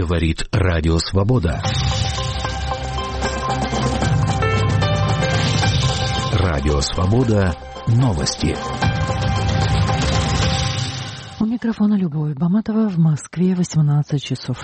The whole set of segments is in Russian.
Говорит Радио Свобода. Радио Свобода. Новости. У микрофона Любовь Баматова. В Москве 18 часов.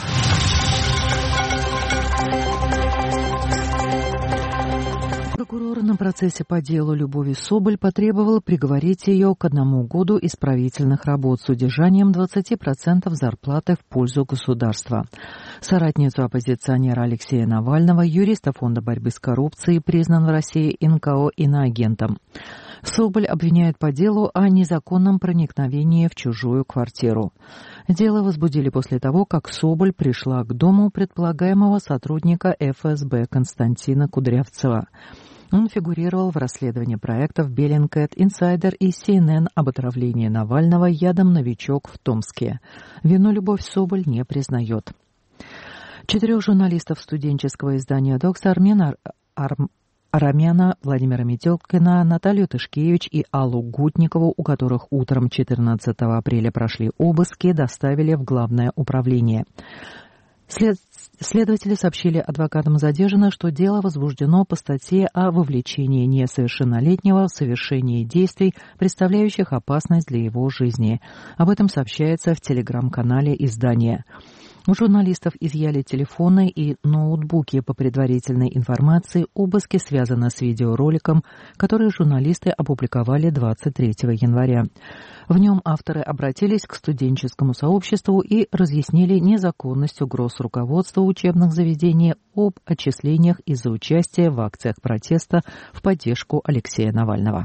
Прокурор на процессе по делу Любови Соболь потребовал приговорить ее к 1 году исправительных работ с удержанием 20% зарплаты в пользу государства. Соратницу оппозиционера Алексея Навального, юриста Фонда борьбы с коррупцией, признан в России НКО иноагентом. Соболь обвиняют по делу о незаконном проникновении в чужую квартиру. Дело возбудили после того, как Соболь пришла к дому предполагаемого сотрудника ФСБ Константина Кудрявцева. Он фигурировал в расследовании проектов Bellingcat, Insider и CNN об отравлении Навального ядом «Новичок» в Томске. Вину Любовь Соболь не признает. 4 журналистов студенческого издания «Докс» Арамяна, Владимира Метелкина, Наталью Тышкевич и Аллу Гутникову, у которых утром 14 апреля прошли обыски, доставили в Главное управление. Следователи сообщили адвокатам задержанных, что дело возбуждено по статье о вовлечении несовершеннолетнего в совершении действий, представляющих опасность для его жизни. Об этом сообщается в телеграм-канале издания. У журналистов изъяли телефоны и ноутбуки. По предварительной информации, обыски связаны с видеороликом, который журналисты опубликовали 23 января. В нем авторы обратились к студенческому сообществу и разъяснили незаконность угроз руководства учебных заведений об отчислениях из-за участия в акциях протеста в поддержку Алексея Навального.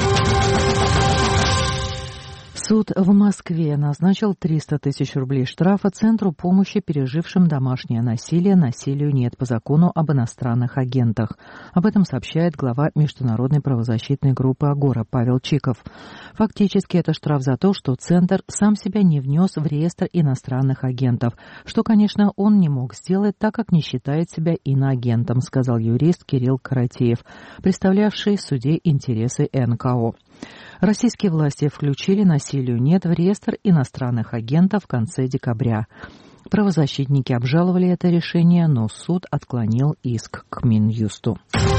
Суд в Москве назначил 300 тысяч рублей штрафа Центру помощи пережившим домашнее насилие. Насилию нет по закону об иностранных агентах. Об этом сообщает глава международной правозащитной группы «Агора» Павел Чиков. Фактически это штраф за то, что Центр сам себя не внес в реестр иностранных агентов, что, конечно, он не мог сделать, так как не считает себя иноагентом, сказал юрист Кирилл Каратеев, представлявший в суде интересы НКО. Российские власти включили «Насилию нет» в реестр иностранных агентов в конце декабря. Правозащитники обжаловали это решение, но суд отклонил иск к Минюсту.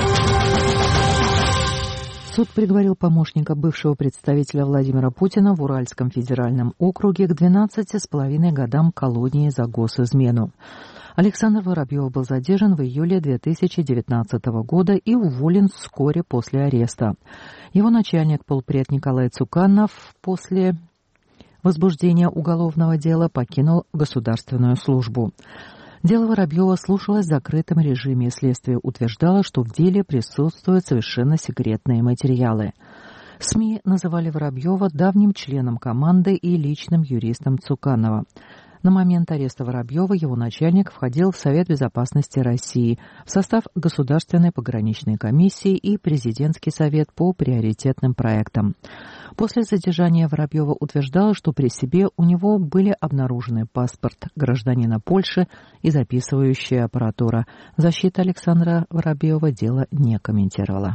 Суд приговорил помощника бывшего представителя Владимира Путина в Уральском федеральном округе к 12,5 годам колонии за госизмену. Александр Воробьев был задержан в июле 2019 года и уволен вскоре после ареста. Его начальник, полпред Николай Цуканов, после возбуждения уголовного дела покинул государственную службу. Дело Воробьева слушалось в закрытом режиме, и следствие утверждало, что в деле присутствуют совершенно секретные материалы. СМИ называли Воробьева давним членом команды и личным юристом Цуканова. На момент ареста Воробьева его начальник входил в Совет безопасности России, в состав Государственной пограничной комиссии и Президентский совет по приоритетным проектам. После задержания Воробьева утверждал, что при себе у него были обнаружены паспорт гражданина Польши и записывающая аппаратура. Защита Александра Воробьева дело не комментировала.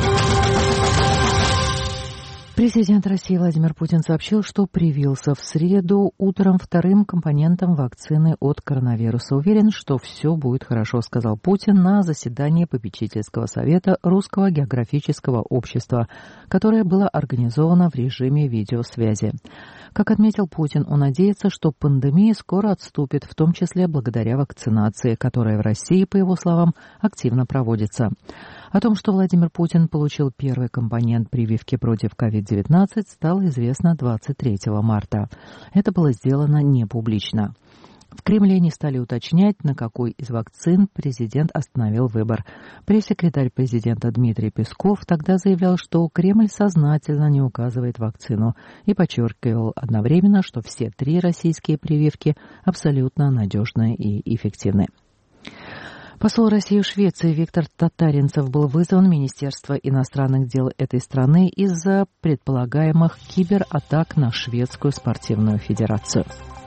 Президент России Владимир Путин сообщил, что привился в среду утром вторым компонентом вакцины от коронавируса. Уверен, что все будет хорошо, сказал Путин на заседании попечительского совета Русского географического общества, которое было организовано в режиме видеосвязи. Как отметил Путин, он надеется, что пандемия скоро отступит, в том числе благодаря вакцинации, которая в России, по его словам, активно проводится. О том, что Владимир Путин получил первый компонент прививки против COVID-19, стало известно 23 марта. Это было сделано не публично. В Кремле не стали уточнять, на какой из вакцин президент остановил выбор. Пресс-секретарь президента Дмитрий Песков тогда заявлял, что Кремль сознательно не указывает вакцину и подчеркивал одновременно, что все 3 российские прививки абсолютно надежны и эффективны. Посол России в Швеции Виктор Татаринцев был вызван в Министерство иностранных дел этой страны из-за предполагаемых кибератак на Шведскую спортивную федерацию.